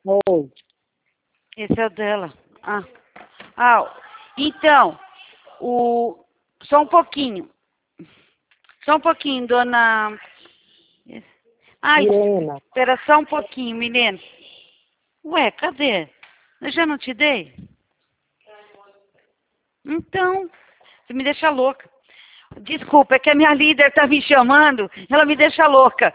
Oi. Esse é o dela. Ah, então, só um pouquinho. Só um pouquinho, dona... Ai, Milena. espera só um pouquinho, Milena. Ué, cadê? Eu já não te dei? Então, você me deixa louca. Desculpa, é que a minha líder tá me chamando, ela me deixa louca.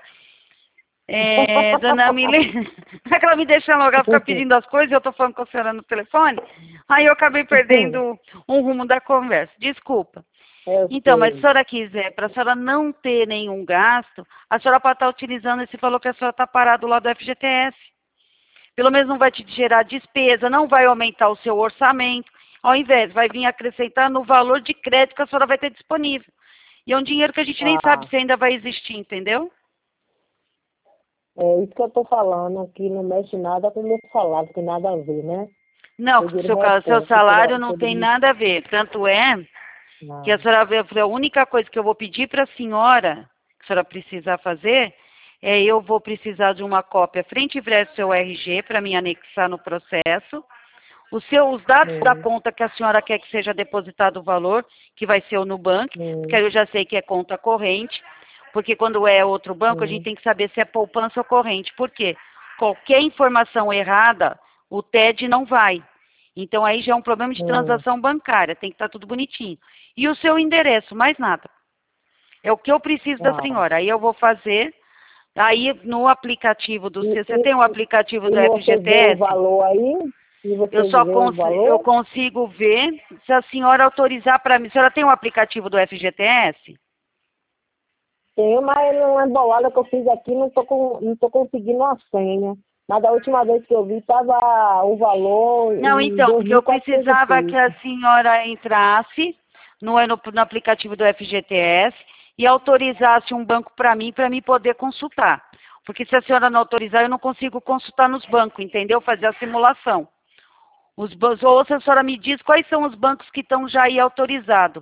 Dona Milena, é que ela me deixa louca, ela fica pedindo as coisas, eu tô falando com a senhora no telefone, aí eu acabei perdendo um rumo da conversa. Desculpa. Eu Então, mas se a sei. senhora quiser, para a senhora não ter nenhum gasto, a senhora pode estar utilizando esse valor que a senhora está parado lá do FGTS. Pelo menos não vai te gerar despesa, não vai aumentar o seu orçamento. Ao invés, vai vir acrescentar no valor de crédito que a senhora vai ter disponível. E é um dinheiro que a gente nem sabe Ah, se ainda vai existir, entendeu? é isso que eu tô falando, que não mexe nada com o meu salário, tem nada a ver, né? Não, Eu digo seu reporte, salário não todo tem mundo. nada a ver. Tanto é que a Não. senhora vê, a única coisa que eu vou pedir para a senhora, que a senhora precisar fazer, eu vou precisar de uma cópia frente e verso do seu RG para me anexar no processo. Os dados da Hum, conta que a senhora quer que seja depositado o valor, que vai ser o Nubank, porque hum, aí eu já sei que é conta corrente, porque quando é outro banco, a gente hum, tem que saber se é poupança ou corrente. Por quê? Qualquer informação errada, o TED não vai. Então aí já é um problema de hum. transação bancária, tem que estar tudo bonitinho. E o seu endereço, mais nada. É o que eu preciso da Ah. senhora. Aí eu vou fazer, aí no aplicativo do E, seu, você e, tem o aplicativo e do você vê o FGTS? valor aí? E Eu você só vê o eu valor? consigo ver se a senhora autorizar para mim. A senhora tem o aplicativo do FGTS? Tem, mas não é bolada que eu fiz aqui, não tô conseguindo a senha. Mas da última vez que eu vi, tava o valor Não, em então, porque eu 2.400 e precisava que a pouco. senhora entrasse no aplicativo do FGTS e autorizasse um banco para mim poder consultar. Porque se a senhora não autorizar, eu não consigo consultar nos bancos, entendeu? Fazer a simulação. Ou se a senhora me diz quais são os bancos que estão já aí autorizados.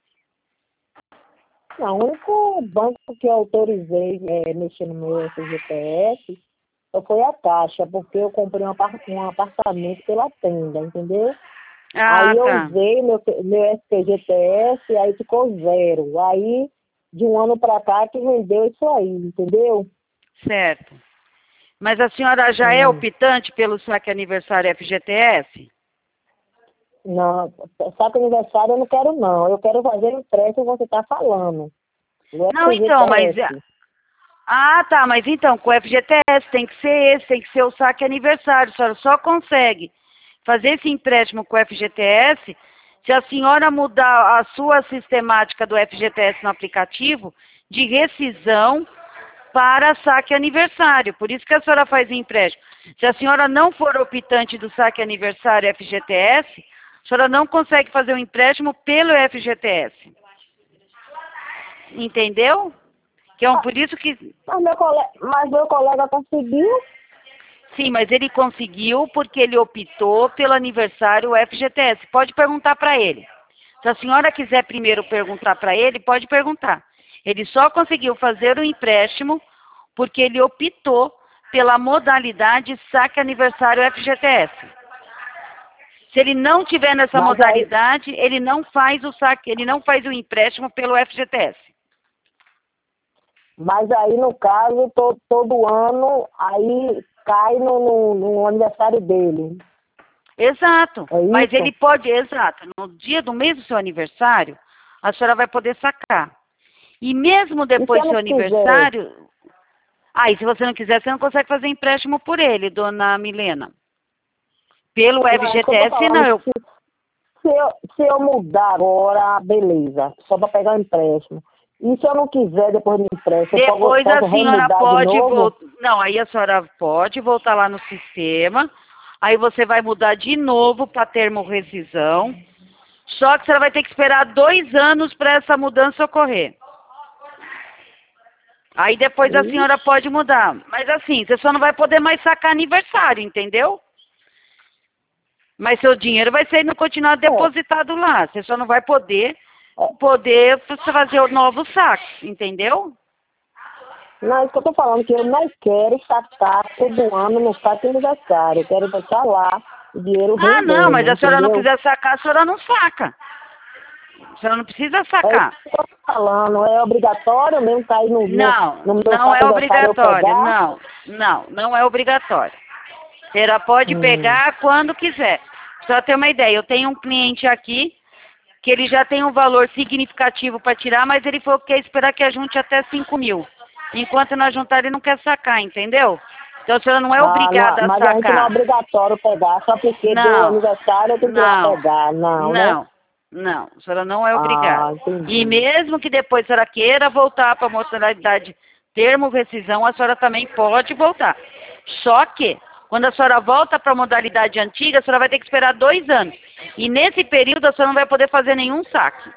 Não, o único banco que eu autorizei mexer no meu FGTS foi a Caixa, porque eu comprei um apartamento pela tenda, entendeu? Ah, Aí eu tá. usei meu FGTS, aí ficou zero. Aí, de um ano para cá, que vendeu isso aí, entendeu? Certo. Mas a senhora já é Hum. optante pelo saque aniversário FGTS? Não, só que aniversário eu não quero, não. Eu quero fazer o empréstimo que você está falando. O Não, então, mas. FGTS. Ah, tá, mas então, com o FGTS tem que ser esse, tem que ser o saque aniversário. A senhora só consegue fazer esse empréstimo com o FGTS se a senhora mudar a sua sistemática do FGTS no aplicativo de rescisão para saque aniversário. Por isso que a senhora faz o empréstimo. Se a senhora não for optante do saque aniversário FGTS, a senhora não consegue fazer o empréstimo pelo FGTS. Entendeu? Que é por isso que. Mas meu colega conseguiu. Sim, mas ele conseguiu porque ele optou pelo aniversário FGTS. Pode perguntar para ele. Se a senhora quiser primeiro perguntar para ele, pode perguntar. Ele só conseguiu fazer o empréstimo porque ele optou pela modalidade saque aniversário FGTS. Se ele não tiver nessa Mas aí, modalidade, ele não faz o saque, ele não faz o empréstimo pelo FGTS. mas aí no caso, todo ano, aí cai no aniversário dele. Exato. É Mas ele isso? pode, exato. No dia do mês do seu aniversário, a senhora vai poder sacar. E mesmo E se depois eu do não seu quiser? aniversário. E se você não quiser, você não consegue fazer empréstimo por ele, dona Milena. Pelo Não, é isso que eu tô FGTS, não. falando. Se eu mudar agora, beleza, só para pegar o empréstimo. E se eu não quiser depois do empréstimo, Depois a posso senhora remudar de pode novo? voltar. Não, aí a senhora pode voltar lá no sistema. Aí você vai mudar de novo para termo rescisão. Só que você vai ter que esperar 2 anos para essa mudança ocorrer. Aí depois a senhora Ixi, pode mudar. Mas assim, você só não vai poder mais sacar aniversário, entendeu? Mas seu dinheiro vai ser continuar é, depositado lá. Você só não vai poder é, fazer o novo saque, entendeu? Não, isso que eu tô falando, que eu não quero sacar todo ano no saque aniversário. Eu quero deixar lá o dinheiro Ah, não, mas rendendo, se a senhora não entendeu? quiser sacar, a senhora não saca. A senhora não precisa É isso sacar. que eu tô falando, é obrigatório mesmo cair Não, no meu não saque é aniversário eu obrigatório. pegar? Não, não é obrigatório. A senhora pode Hum. pegar quando quiser. Só ter uma ideia, eu tenho um cliente aqui que ele já tem um valor significativo para tirar, mas ele falou que quer esperar que ajunte até 5.000. Enquanto não juntar, ele não quer sacar, entendeu? Então a senhora não é Ah, não, obrigada a mas a gente não é sacar. obrigatório pegar, só porque deu Não, aniversário eu tenho que ir lá não, pegar, não, né? não. A senhora não é obrigada. Ah, E entendi. mesmo que depois a senhora queira voltar para a modalidade termo rescisão, a senhora também pode voltar. Só que, quando a senhora volta para a modalidade antiga, a senhora vai ter que esperar 2 anos. E nesse período a senhora não vai poder fazer nenhum saque.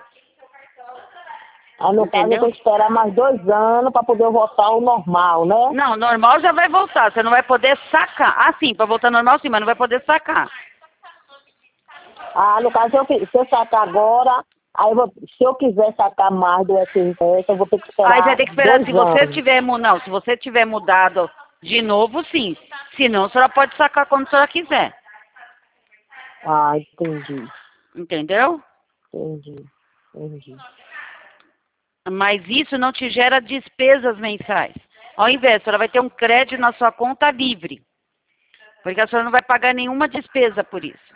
Aí no caso eu Entendeu? tenho que esperar mais 2 anos para poder voltar ao normal, né? Não, normal já vai voltar. Você não vai poder sacar. Ah, sim, para voltar normal sim, mas não vai poder sacar. Ah, no caso, se eu sacar agora, aí se eu quiser sacar mais do FGTS, eu vou ter que Aí você vai esperar ter que esperar, 2 se você anos. tiver, não, se você tiver mudado de novo, sim. Se não, a senhora pode sacar quando a senhora quiser. Ah, entendi, Entendeu? entendi, entendi. Mas isso não te gera despesas mensais. Ao invés, a senhora vai ter um crédito na sua conta livre. Porque a senhora não vai pagar nenhuma despesa por isso.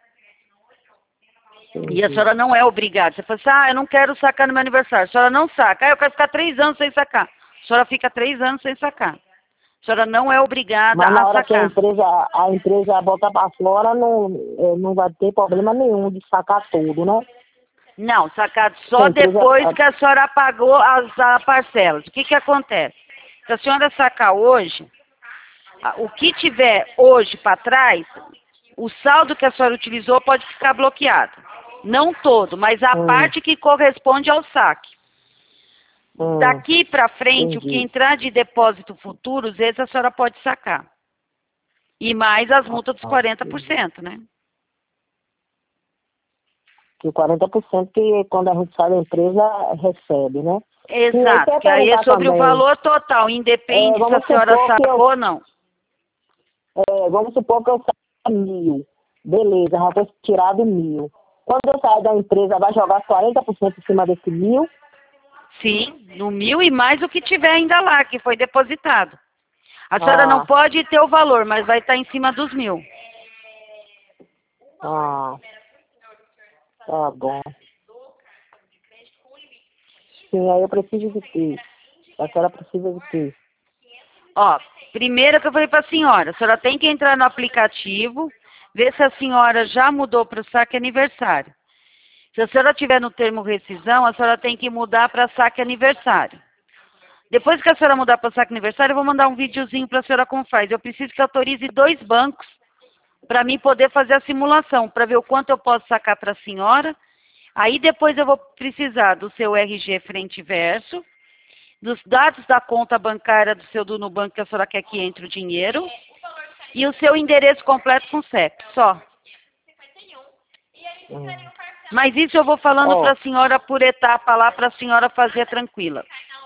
E a Entendi. senhora não é obrigada. Você fala assim, eu não quero sacar no meu aniversário. A senhora não saca. Eu quero ficar 3 anos sem sacar. A senhora fica 3 anos sem sacar. A senhora não é obrigada Mas na a hora que sacar. a empresa voltar para fora, não vai ter problema nenhum de sacar tudo, né? Não, sacado Se a só empresa, depois que a senhora pagou as parcelas. O que que acontece? Se a senhora sacar hoje, o que tiver hoje para trás, o saldo que a senhora utilizou pode ficar bloqueado. Não todo, mas a hum, parte que corresponde ao saque. hum, Daqui para frente, o que entendi. entrar de depósito futuros, esse a senhora pode sacar. E mais as multas dos Entendi. 40%, né? Que 40% que quando a gente sai da empresa recebe, né? Sim, aí você Exato, ia que aí é perguntar sobre o também. valor total, independe se a Vamos senhora supor que sacou ou não. eu saio 1.000. Beleza, já foi tirado 1.000. Quando eu sair da empresa, vai jogar 40% em cima desse 1.000? Sim, no 1.000 e mais o que tiver ainda lá, que foi depositado. A senhora não Ah, pode ter o valor, mas vai estar em cima dos 1.000. ah, tá bom. Sim, aí eu preciso de ter. A senhora precisa de ter. Ó, primeiro que eu falei para a senhora tem que entrar no aplicativo, ver se a senhora já mudou para o saque aniversário. Se a senhora tiver no termo rescisão, a senhora tem que mudar para saque aniversário. Depois que a senhora mudar para saque aniversário, eu vou mandar um videozinho para a senhora como faz. Eu preciso que autorize 2 bancos para mim poder fazer a simulação, para ver o quanto eu posso sacar para a senhora. Aí depois eu vou precisar do seu RG frente e verso, dos dados da conta bancária do seu Nubank que a senhora quer que entre o dinheiro e o seu endereço completo com CEP, só. Hum. Mas isso eu vou falando para Ó, a senhora por etapa lá, para a senhora fazer tranquila.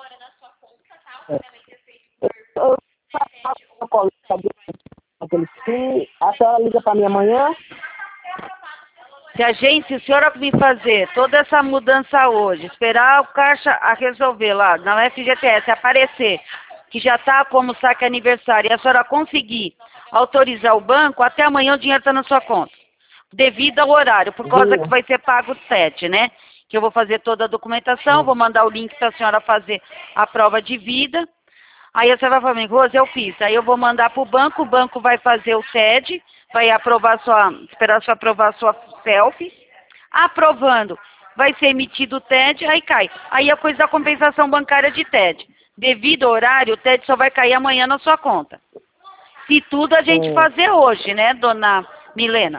eu faço uma coleta aquele sim. A senhora liga para mim amanhã? Se a senhora me fazer toda essa mudança hoje, esperar o caixa a resolver lá, na FGTS, aparecer que já está como saque aniversário, e a senhora conseguir autorizar o banco, até amanhã o dinheiro está na sua conta. Devido ao horário, por causa que Viu? vai ser pago 7, né? Que eu vou fazer toda a documentação, vou Hum. mandar o link para a senhora fazer a prova de vida. Aí você vai falar, Rose, eu fiz. Aí eu vou mandar para o banco vai fazer o TED, vai aprovar esperar só aprovar a sua selfie. Aprovando, vai ser emitido o TED, aí cai. Aí a coisa da compensação bancária de TED. Devido ao horário, o TED só vai cair amanhã na sua conta. Se tudo a gente É, fazer hoje, né, dona Milena?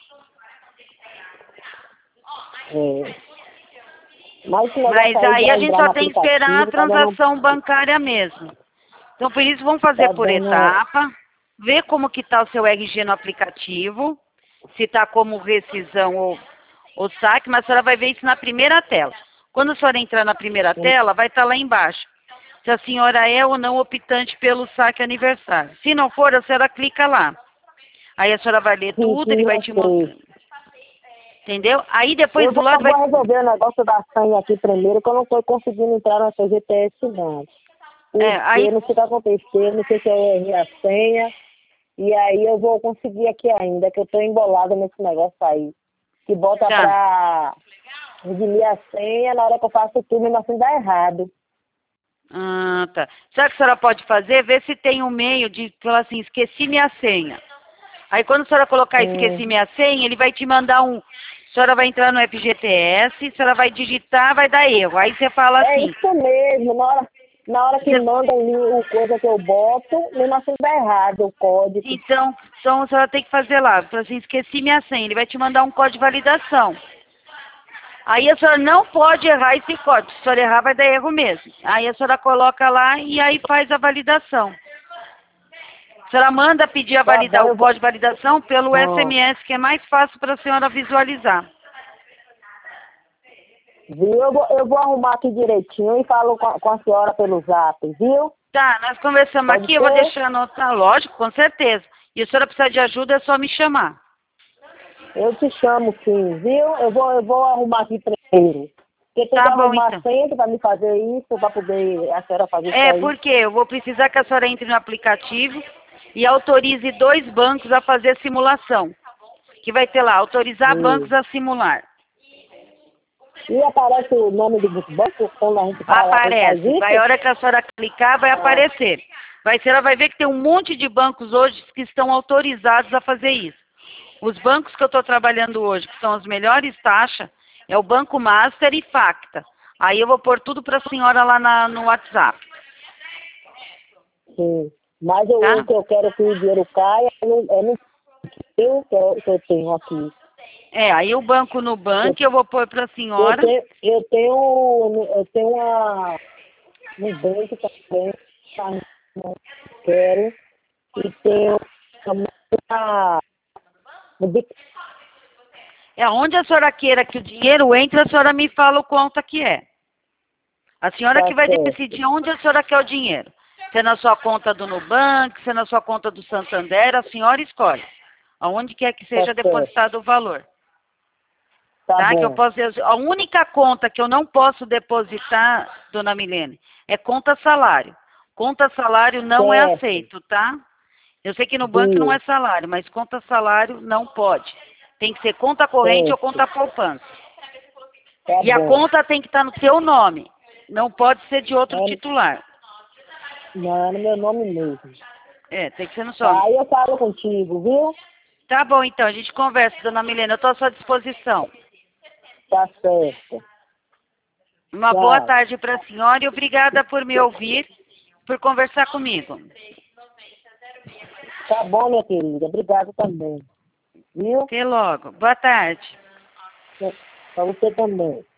é. Mas esse negócio Mas aí de aí a gente entrar só no tem que esperar a aplicativo transação bancária mesmo. Então, por isso, vamos fazer tá por dando. etapa, ver como que está o seu RG no aplicativo, se está como rescisão ou saque, mas a senhora vai ver isso na primeira tela. Quando a senhora entrar na primeira tela, vai estar lá embaixo. se a senhora é ou não optante pelo saque aniversário. Se não for, a senhora clica lá. Aí a senhora vai ler tudo, ele vai te mostrar. Entendeu? Aí depois do lado vai... Eu vou resolver o negócio da senha aqui primeiro, que eu não estou conseguindo entrar na FGTS não. Porque aí... não sei o que aconteceu, não sei se eu errei a senha. E aí eu vou conseguir aqui ainda, que eu estou embolada nesse negócio aí. Que bota pra redimir a senha, na hora que eu faço tudo, mesmo assim dá errado. Ah, tá. Sabe o que a senhora pode fazer? Ver se tem um meio de falar assim, esqueci minha senha. Aí quando a senhora colocar esqueci minha senha, ele vai te mandar um... A senhora vai entrar no FGTS, a senhora vai digitar, vai dar erro. Aí você fala assim... É isso mesmo, na hora que manda o coisa que eu boto, mesmo assim dá errado o código. Então a senhora tem que fazer lá. Fala assim, esqueci minha senha. Ele vai te mandar um código de validação. Aí a senhora não pode errar esse código. Se a senhora errar, vai dar erro mesmo. Aí a senhora coloca lá e aí faz a validação. A senhora manda pedir o código de validação pelo SMS, que é mais fácil para a senhora visualizar. Viu? Eu vou arrumar aqui direitinho e falo com a senhora pelo zap, viu? Tá, nós conversamos aqui, eu vou deixar anotar, lógico, com certeza. E a senhora precisar de ajuda, é só me chamar. Eu te chamo sim, viu? Eu vou arrumar aqui primeiro. Porque tem que arrumar então. sempre para me fazer isso, para poder a senhora fazer isso aí. Porque eu vou precisar que a senhora entre no aplicativo e autorize 2 bancos a fazer a simulação. Que vai ter lá, autorizar bancos a simular. E aparece o nome do banco quando a gente fala? Aparece. Vai, a hora que a senhora clicar, vai aparecer. Ela vai ver que tem um monte de bancos hoje que estão autorizados a fazer isso. Os bancos que eu estou trabalhando hoje, que são as melhores taxas, é o Banco Master e Facta. Aí eu vou pôr tudo para a senhora lá no WhatsApp. Sim. Mas o que eu quero que o dinheiro caia é no que eu tenho aqui. Aí o banco no banco eu vou pôr para a senhora. Eu tenho no banco também, quero, e tenho também onde a senhora queira que o dinheiro entre, a senhora me fala o quanto que é. A senhora que vai decidir onde a senhora quer o dinheiro. Se é na sua conta do Nubank, se é na sua conta do Santander, a senhora escolhe. Aonde quer que seja depositado o valor. Tá? Que eu posso dizer, a única conta que eu não posso depositar, dona Milene, é conta salário. Conta salário não é aceito, tá? Eu sei que no banco não é salário, mas conta salário não pode. Tem que ser conta corrente ou conta poupança. E a conta tem que estar no seu nome. Não pode ser de outro titular. Não, é no meu nome mesmo. Tem que ser no seu nome. Aí eu falo contigo, viu? Tá bom, então. A gente conversa, dona Milena. Eu estou à sua disposição. Tá certo. Uma boa tarde para a senhora e obrigada por me ouvir, por conversar comigo. Tá bom, minha querida. Obrigado também. Viu? Até logo. Boa tarde. Para você também.